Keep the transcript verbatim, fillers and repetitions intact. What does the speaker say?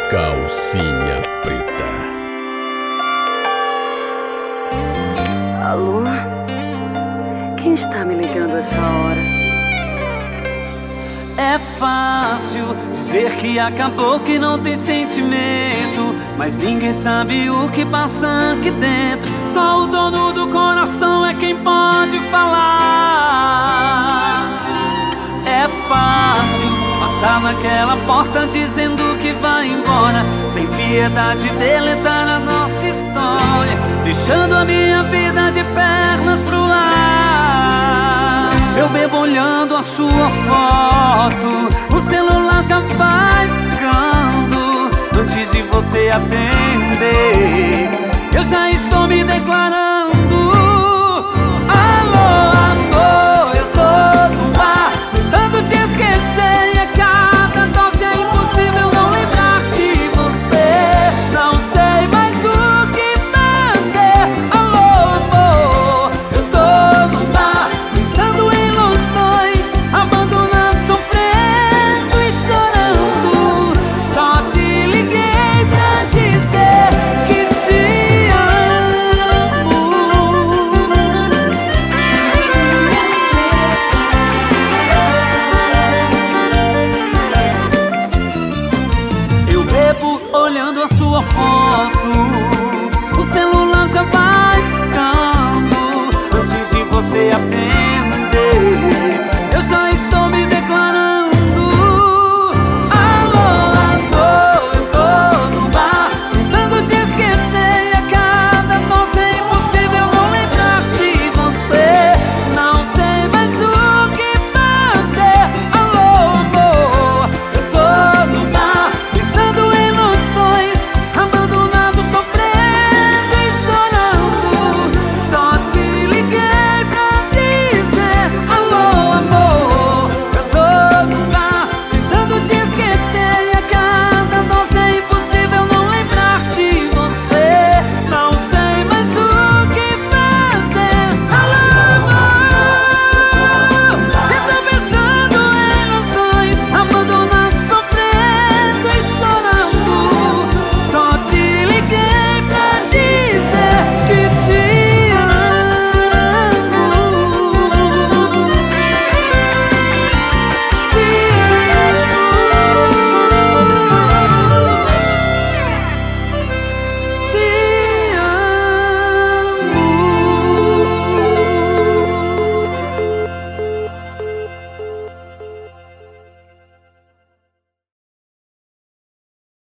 Calcinha Preta. Alô? Quem está me ligando essa hora? É fácil dizer que acabou, que não tem sentimento, mas ninguém sabe o que passa aqui dentro. Só o dono do coração é quem pode falar. É fácil passar naquela porta dizendo que vai embora, sem piedade deletar a nossa história, deixando a minha vida de pernas pro ar. Eu bebo olhando a sua foto, o celular já vai discando. Antes de você atender, eu já estou me declarando.